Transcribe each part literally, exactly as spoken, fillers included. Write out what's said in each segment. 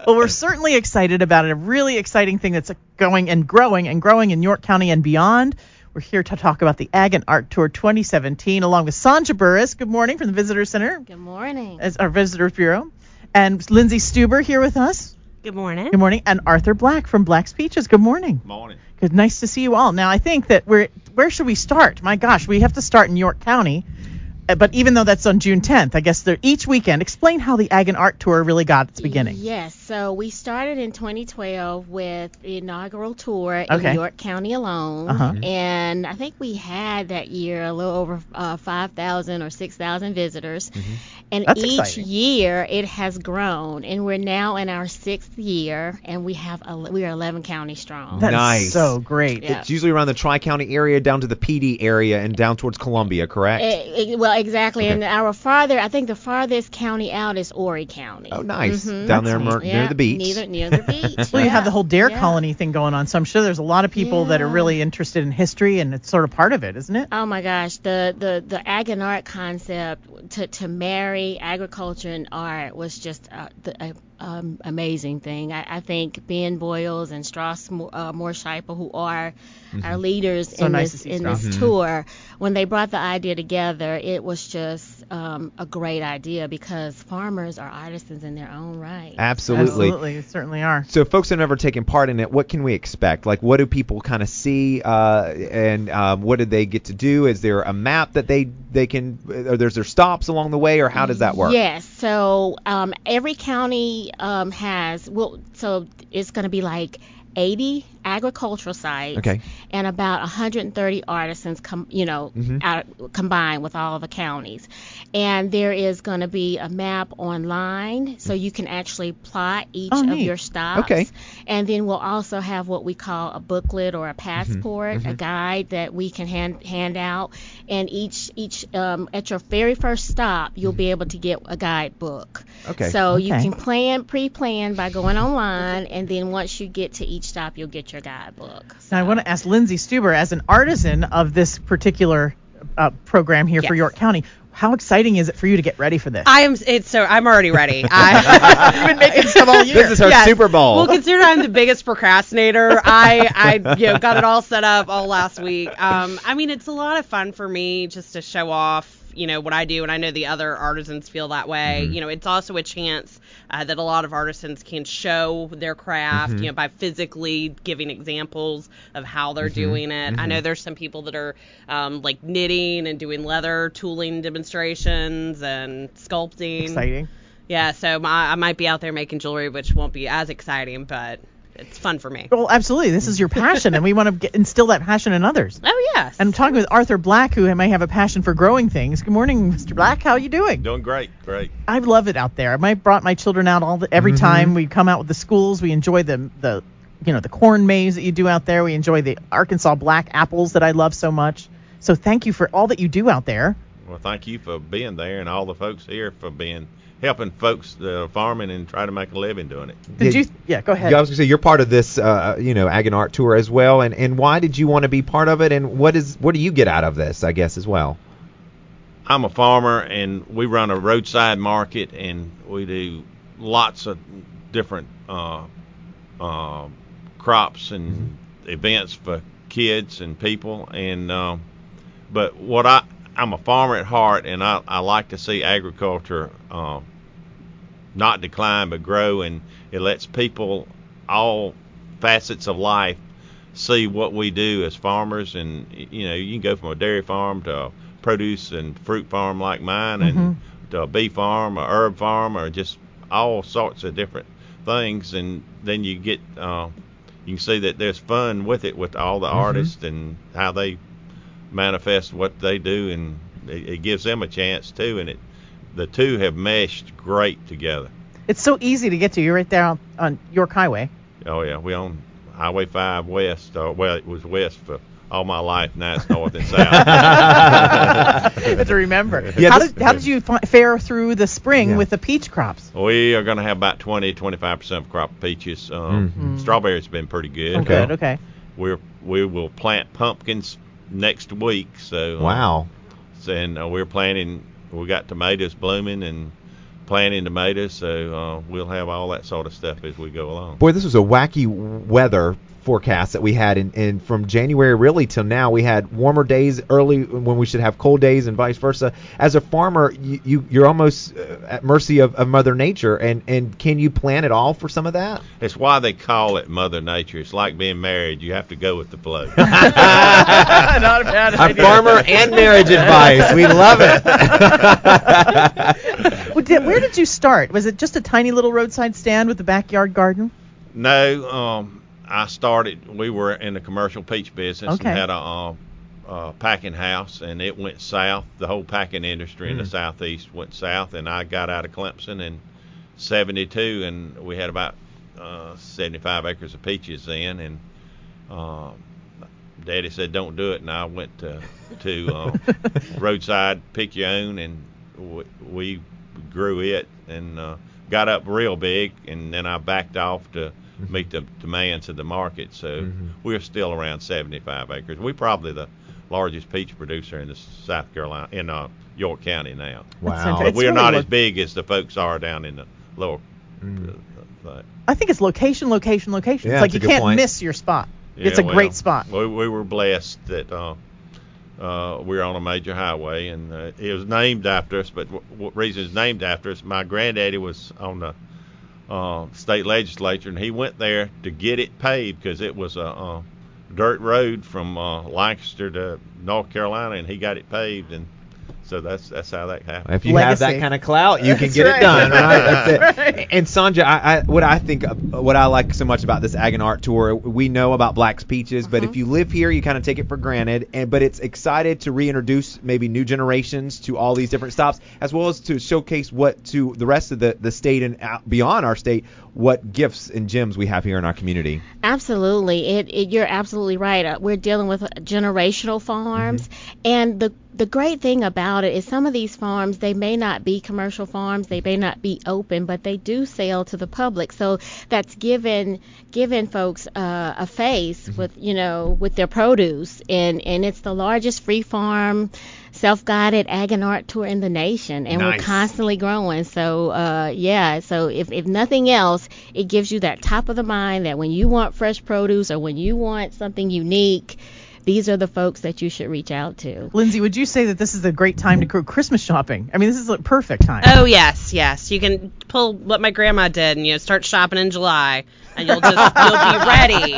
Well, we're certainly excited about it. A really exciting thing that's going and growing and growing in York County and beyond. We're here to talk about the Ag and Art Tour twenty seventeen, along with Sandra Burris. Good morning from the Visitor Center. Good morning. As our Visitors Bureau. And Lindsay Stuber here with us. Good morning. Good morning. And Arthur Black from Black's Peaches. Good morning. Morning. Good. Nice to see you all. Now, I think that we're, where should we start? My gosh, we have to start in York County. But even though that's on June tenth, I guess they're each weekend. Explain how the Ag and Art Tour really got its beginning. Yes, so we started in twenty twelve with the inaugural tour Okay. in York County alone. Uh-huh. And I think we had that year a little over uh, five thousand or six thousand visitors. Mm-hmm. And That's each exciting. year it has grown. And we're now in our sixth year, and we have ele- we are eleven counties strong. That is Nice. so great. Yeah. It's usually around the Tri-County area down to the P D area and down towards Columbia, correct? Eh, eh, well, exactly. Okay. And our farther, I think the farthest county out is Horry County. Oh, nice. Mhm. Down there That's mer- Yeah, near the beach. Near, near the beach. Well, you have yeah. the whole Dare Yeah. Colony thing going on, so I'm sure there's a lot of people that are Yeah. really interested in history, and it's sort of part of it, isn't it? Oh my gosh, the the the ag and art concept to to marry agriculture and art was just uh, the, a um, amazing thing. I, I think Ben Boyles and Strauss uh, Moorscheiper, who are our leaders So in nice to this see in Strauss. this tour, when they brought the idea together, it was just um, a great idea because farmers are artisans in their own right. Absolutely. Absolutely, you certainly are. So folks that have never taken part in it, what can we expect? Like, what do people kind of see, uh, and um, what did they get to do? Is there a map that they they can, or there's there stops along the way, or how does that work? Yes. So um, every county um, has, well, so it's going to be like eighty agricultural sites Okay. and about one hundred thirty artisans, com- you know, Mhm. out, combined with all the counties. And there is going to be a map online, so you can actually plot each Oh, of neat. your stops. Okay. And then we'll also have what we call a booklet or a passport, a guide that we can hand hand out. And each each um, at your very first stop, you'll be able to get a guidebook. Okay. So you Okay. can plan, pre-plan by going online, and then once you get to each stop, you'll get your guidebook. Now, I want to ask Lindsay Stuber, as an artisan of this particular uh, program here for Yes. York County, how exciting is it for you to get ready for this? I am. It's so. I'm already ready. I, You've been making stuff all year. This is her Yes. Super Bowl. Well, considering I'm the biggest procrastinator, I, I, you know, got it all set up all last week. Um, I mean, it's a lot of fun for me just to show off, you know, what I do, and I know the other artisans feel that way. Mm-hmm. You know, it's also a chance uh, that a lot of artisans can show their craft, Mm-hmm. you know, by physically giving examples of how they're Mm-hmm. doing it. I know there's some people that are um, like knitting and doing leather tooling demonstrations and sculpting. Exciting. Yeah, so my, I might be out there making jewelry, which won't be as exciting, but it's fun for me. Well, absolutely. This is your passion, and we want to get, instill that passion in others. Oh, yes. And I'm talking with Arthur Black, who may have a passion for growing things. Good morning, Mister Black. How are you doing? Doing great, great. I love it out there. I brought my children out all the, every Mm-hmm. time we come out with the schools. We enjoy the the you know the corn maze that you do out there. We enjoy the Arkansas black apples that I love so much. So thank you for all that you do out there. Well, thank you for being there, and all the folks here for being helping folks uh, farming and try to make a living doing it. Did Did- you? Yeah, go ahead. Yeah, I was gonna say you're part of this, uh, you know, Ag and Art Tour as well, and, and why did you want to be part of it, and what is what do you get out of this, I guess, as well? I'm a farmer, and we run a roadside market, and we do lots of different uh, uh, crops and events for kids and people. And uh, but what I I'm a farmer at heart, and I, I like to see agriculture uh, not decline but grow, and it lets people all facets of life see what we do as farmers. And you know, you can go from a dairy farm to a produce and fruit farm like mine, and to a bee farm, a herb farm, or just all sorts of different things. And then you get uh, you can see that there's fun with it, with all the artists and how they manifest what they do, and it, it gives them a chance too. And it the two have meshed great together. It's so easy to get to. You're right there on, on York Highway. Oh yeah, we on Highway five West. Or, well, it was west for all my life. Now it's north and south. to remember. Yeah, how this- did how did you fi- fare through the spring Yeah. with the peach crops? We are going to have about twenty, twenty-five percent of crop of peaches. Um, Mhm. Strawberries have been pretty good. Oh, Okay. good. Okay. We're we will plant pumpkins next week. So uh, Wow. and uh, we're planting. We got tomatoes blooming, and planting tomatoes, so uh, we'll have all that sort of stuff as we go along. Boy, this was a wacky weather forecast that we had, in, in from January really till now. We had warmer days early when we should have cold days, and vice versa. As a farmer, you, you you're almost uh, at mercy of, of Mother Nature, and and can you plan at all for some of that? It's why they call it Mother Nature. It's like being married; you have to go with the flow. Not a bad A idea. farmer and marriage advice. We love it. Well, did, where did you start? Was it just a tiny little roadside stand with a backyard garden? No, um, I started. We were in the commercial peach business Okay. and had a uh, uh, packing house, and it went south. The whole packing industry in the Mm. southeast went south, and I got out of Clemson in seventy-two, and we had about uh, seventy-five acres of peaches then, and uh, Daddy said don't do it, and I went to to uh, roadside pick your own, and we, we grew it and uh, got up real big, and then I backed off to meet the demands of the market. So Mhm. we're still around seventy-five acres. We're probably the largest peach producer in the South Carolina, in uh, York County now. Wow. But It's we're really not lo- as big as the folks are down in the lower. Mm. Uh, uh, I think it's location, location, location. Yeah, It's like that's you a good can't point. miss your spot. yeah, It's a well, great spot. We, we were blessed that uh, uh, we're on a major highway, and uh, it was named after us. But what reason it's named after us? My granddaddy was on the uh, state legislature, and he went there to get it paved because it was a uh, dirt road from uh, Lancaster to North Carolina, and he got it paved, and so that's that's how that happened. If you have Legacy. that kind of clout, you can That's get right. it done, right? That's it. Right. And Sandra, I, I, what I think, of, what I like so much about this Ag and Art Tour, we know about Black's Peaches, but Mhm. if you live here, you kind of take it for granted. And but it's excited to reintroduce maybe new generations to all these different stops, as well as to showcase what to the rest of the the state and out, beyond our state, what gifts and gems we have here in our community. Absolutely. It, it you're absolutely right. Uh, we're dealing with generational farms, and the the great thing about it is some of these farms, they may not be commercial farms, they may not be open, but they do sell to the public. So that's given given folks uh, a face with, you know, with their produce, and and it's the largest free farm self-guided ag and art tour in the nation, and Nice. we're constantly growing. So uh, yeah, so if, if nothing else, it gives you that top of the mind that when you want fresh produce or when you want something unique, these are the folks that you should reach out to. Lindsay, would you say that this is a great time to go Christmas shopping? I mean, this is a perfect time. Oh yes, yes. You can pull what my grandma did, and you know, start shopping in July, and you'll just you'll be ready.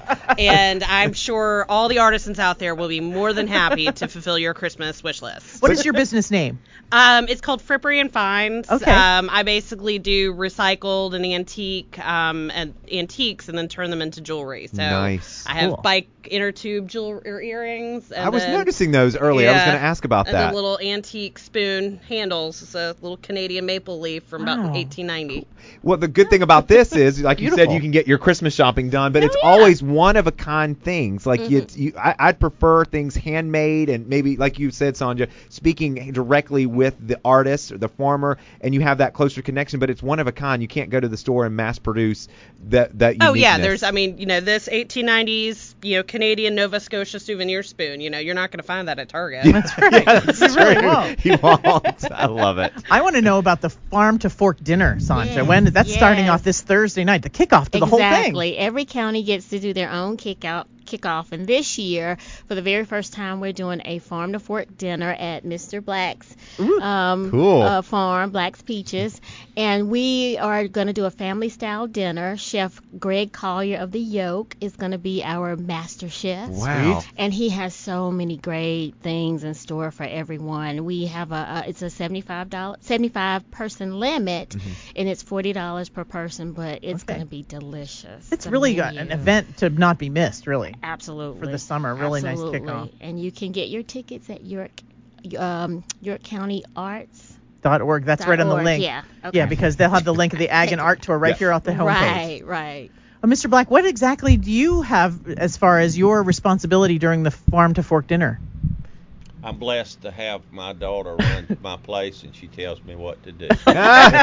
And I'm sure all the artisans out there will be more than happy to fulfill your Christmas wish list. What is your business name? Um, it's called Frippery and Finds. Okay. Um, I basically do recycled and antique um, and antiques, and then turn them into jewelry. So Nice. I have Cool. bike inner tube jewelry or earrings. And I was then, noticing those earlier. I was Yeah. going to ask about and that. then little antique spoon handles. It's a little Canadian maple leaf from Wow. about eighteen ninety. Well, the good thing about this is, like you said, Beautiful. you can get your Christmas shopping done, but Oh, it's yeah. always one of a kind things. Like you, Mhm. you I, I'd prefer things handmade, and maybe, like you said, Sandra, speaking directly with the artist or the farmer, and you have that closer connection. But it's one of a kind. You can't go to the store and mass produce that that. Oh yeah, uniqueness. there's I mean, you know, this eighteen nineties, you know, Canadian Nova Scotia souvenir spoon, you know, you're not going to find that at Target. That's right. Yeah, that's You really true. won't. You won't. I love it. I want to know about the farm to fork dinner, Sandra. Yes, When that's starting yes. off this Thursday night, the kickoff to the whole thing. Exactly. Every county gets to do their own kick out kickoff, and this year, for the very first time, we're doing a farm to fork dinner at Mister Black's Ooh, um, cool. uh, farm, Black's Peaches, and we are going to do a family style dinner. Chef Greg Collier of the Yoke is going to be our master chef. Wow. And he has so many great things in store for everyone. We have a, a it's a seventy-five dollars seventy-five person limit, Mm-hmm. and it's forty dollars per person, but it's Okay. going to be delicious. It's The really a- menu. an event to not be missed, really. Absolutely. for the summer. Really nice Absolutely. kickoff. And you can get your tickets at York um, York County Arts. Dot org. That's right on the Org, link. Yeah. Okay. Yeah, because they'll have the link of the Ag and Art Tour right Yes. here off the homepage. Right, right. Uh, Mister Black, what exactly do you have as far as your responsibility during the farm to fork dinner? I'm blessed to have my daughter run my place, and she tells me what to do. Well,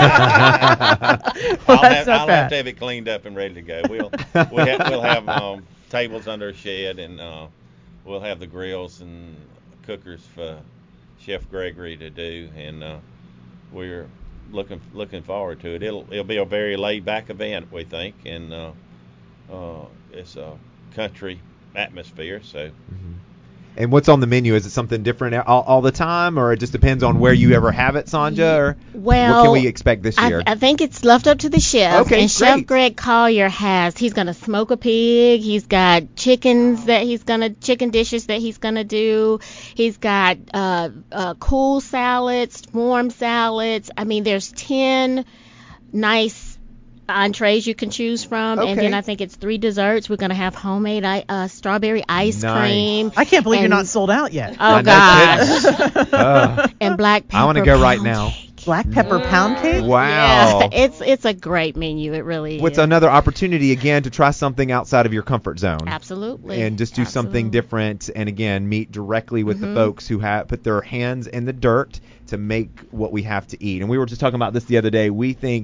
I'll, that's have, not I'll bad. have to have it cleaned up and ready to go. We'll we'll have, we'll have um, tables under a shed, and uh, we'll have the grills and cookers for Chef Gregory to do, and uh, we're looking looking forward to it. It'll it'll be a very laid back event, we think, and uh, uh, it's a country atmosphere. So. Mm-hmm. And what's on the menu? Is it something different all, all the time, or it just depends on where you ever have it, Sanja? Or well, what can we expect this year? I, I think it's left up to the chef. Okay, and Chef great. Greg Collier has. He's gonna smoke a pig. He's got chickens that he's gonna chicken dishes that he's gonna do. He's got uh, uh, cool salads, warm salads. I mean, there's ten nice entrees you can choose from, Okay. and then I think it's three desserts. We're gonna have homemade uh, strawberry ice Nice. cream. I can't believe you're and- not sold out yet. Oh No gosh. kidding. Uh, And black pepper. I want to go right pound now. cake. Black pepper pound cake? Wow. Yeah, it's it's a great menu. It really What's is. another opportunity again to try something outside of your comfort zone? Absolutely. And just do something Absolutely. different, and again meet directly with Mhm. the folks who have put their hands in the dirt to make what we have to eat. And we were just talking about this the other day. We think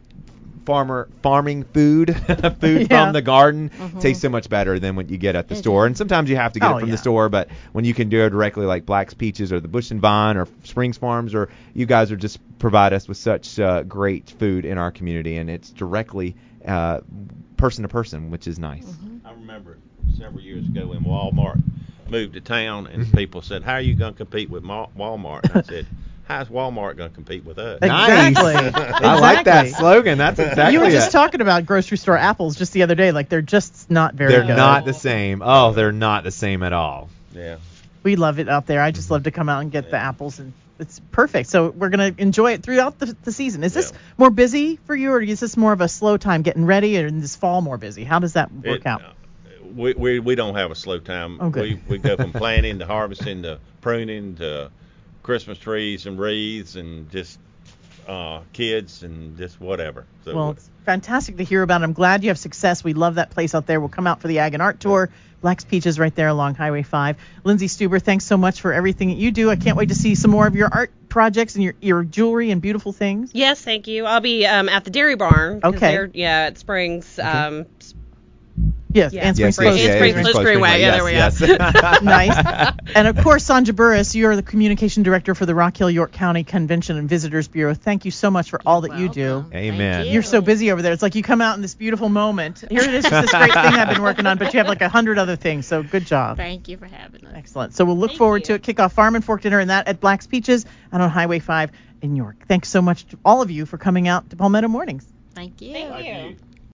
farmer farming food food Yeah. from the garden Mhm. tastes so much better than what you get at the It store. does. And sometimes you have to get Oh, it from yeah. the store, but when you can do it directly, like Black's Peaches or the Bush and Vine or Springs Farms, or you guys are just provide us with such uh, great food in our community, and it's directly uh, person to person, which is nice. Mm-hmm. I remember several years ago when Walmart moved to town, and Mhm. people said, "How are you going to compete with Ma- Walmart?" And I said, "How's Walmart going to compete with us?" Exactly. Nice. I like that Exactly. slogan. That's exactly You were just it. talking about grocery store apples just the other day. Like, they're just not very They're good. not the same. Oh, they're not the same at all. Yeah. We love it out there. I just love to come out and get the apples, and it's perfect. So we're going to enjoy it throughout the, the season. Is this Yeah. more busy for you, or is this more of a slow time getting ready, or is this fall more busy? How does that work It- out? uh, We, we we don't have a slow time. Oh, good. We we go from planting to harvesting to pruning to Christmas trees and wreaths and just uh, kids and just whatever. So Well, it's fantastic to hear about it. I'm glad you have success. We love that place out there. We'll come out for the Ag and Art Tour. Black's Peaches right there along Highway five. Lindsay Stuber, thanks so much for everything that you do. I can't wait to see some more of your art projects and your, your jewelry and beautiful things. Yes, thank you. I'll be um, at the Dairy Barn. 'cause Okay. they're- Yeah, it Springs. Um, Yes, Yeah. and Yes, Springs yes, Close. Springs yes, Close Close Greenway. Greenway. Yeah, there we yes, go. yes. Nice. And of course, Sanja Burris, you are the Communication Director for the Rock Hill York County Convention and Visitors Bureau. Thank you so much for all that you do. Welcome. Thank Amen. you. You're so busy over there. It's like you come out in this beautiful moment. Here it is, just this great thing I've been working on, but you have like a hundred other things. So good job. Thank you for having us. Excellent. So we'll look Thank forward you. to it. Kick off Farm and Fork Dinner and that at Black's Peaches and on Highway five in York. Thanks so much to all of you for coming out to Palmetto Mornings. Thank you. Thank Thank you. you.